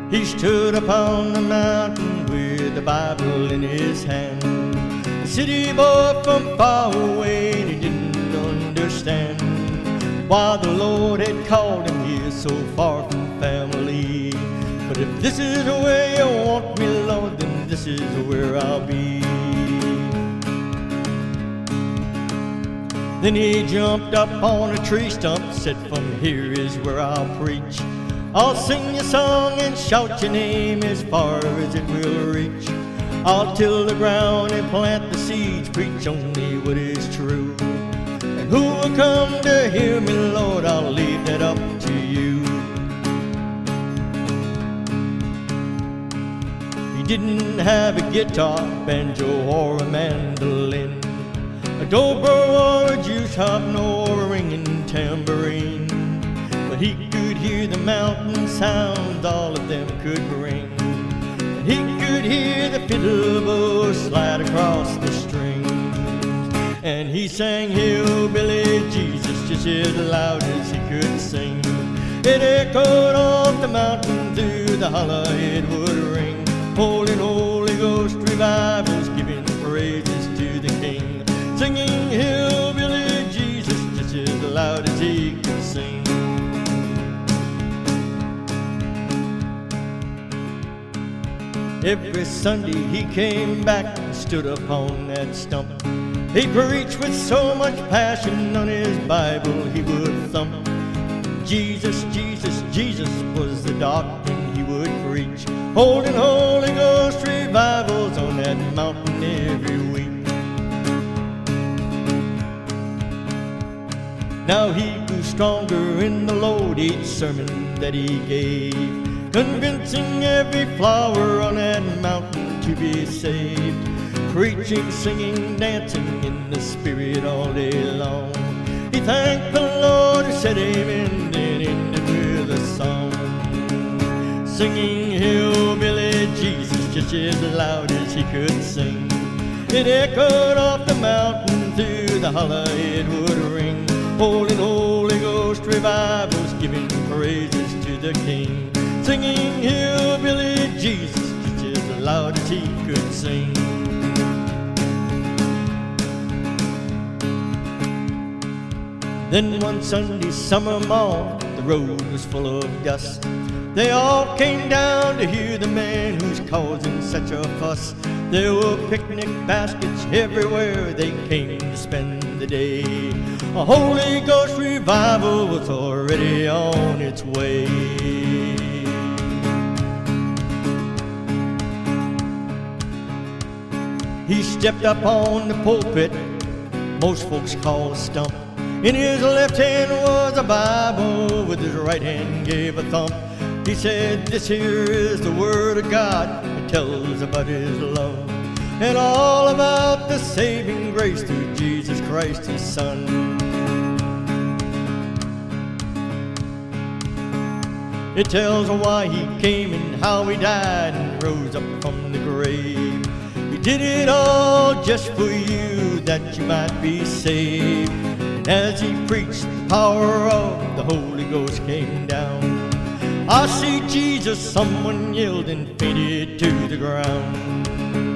He stood upon the mountain with the Bible in his hand. A city boy from far away, and he didn't understand why the Lord had called him here so far from family. But if this is the way you want me, Lord, then this is where I'll be. Then he jumped up on a tree stump, said, from here is where I'll preach. I'll sing your song and shout your name as far as it will reach. I'll till the ground and plant the seeds, preach only what is true. And who will come to hear me, Lord, I'll leave that up to you. He didn't have a guitar, banjo, or a mandolin, a dobro or a juice harp, nor a ringing tambourine. But he could hear the mountain sounds all of them could bring. And he could hear the fiddle bow slide across the strings. And he sang Hillbilly Jesus just as loud as he could sing. It echoed off the mountain, through the hollow it would ring. Holy Ghost revivals, giving praises to the King. Singing Hillbilly Jesus just as loud as he could sing. Every Sunday he came back and stood upon that stump. He preached with so much passion, on his Bible he would thump. Jesus, Jesus, Jesus was the doctrine he would preach, holding Holy Ghost revivals on that mountain every week. Now he grew stronger in the Lord each sermon that he gave, convincing every flower on that mountain to be saved. Preaching, singing, dancing in the Spirit all day long. He thanked the Lord, said amen, then ended with a song. Singing Hillbilly Jesus just as loud as he could sing. It echoed off the mountain, through the hollow it would ring. Holy Ghost revivals, giving praises to the King. Singing Hillbilly Jesus just as loud as he could sing. Then one Sunday summer morn, the road was full of dust. They all came down to hear the man who's causing such a fuss. There were picnic baskets everywhere, they came to spend the day. A Holy Ghost revival was already on its way. He stepped up on the pulpit, most folks call a stump. In his left hand was a Bible, with his right hand gave a thump. He said, this here is the Word of God, it tells about His love, and all about the saving grace through Jesus Christ, His Son. It tells why He came and how He died and rose up from the grave. He did it all just for you, that you might be saved. And as he preached, the power of the Holy Ghost came down. I see Jesus, someone yelled and fainted to the ground.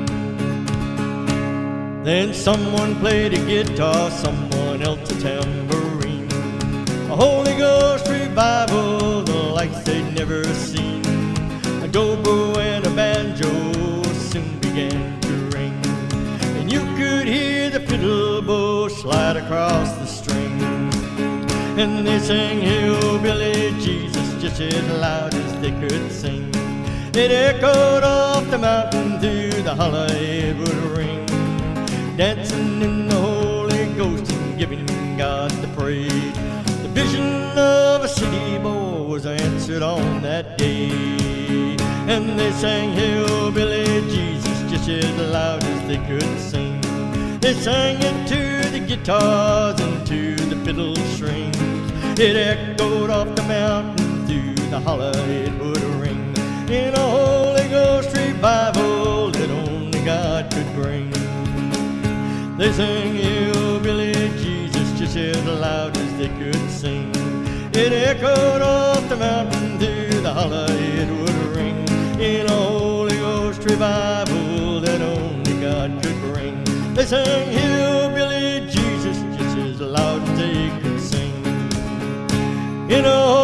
Then someone played a guitar, someone else a tambourine. A Holy Ghost revival, the likes they'd never seen. A dobro and a banjo soon began to ring, and you could hear the fiddle bow slide across the string. And they sang Hillbilly Jesus just as loud as they could sing. It echoed off the mountain, through the hollow it would ring. Dancing in the Holy Ghost and giving God the praise. The vision of a city boy was answered on that day. And they sang Hillbilly Jesus just as loud as they could sing. They sang it to the guitars and to the fiddle strings. It echoed off the mountain, through the hollow it would ring. In a Holy Ghost revival that only God could bring. They sang Hillbilly Jesus just as loud as they could sing. It echoed off the mountain, through the hollow it would ring. in a Holy Ghost revival that only God could bring. They sang Hillbilly Jesus just as loud as they could sing. In a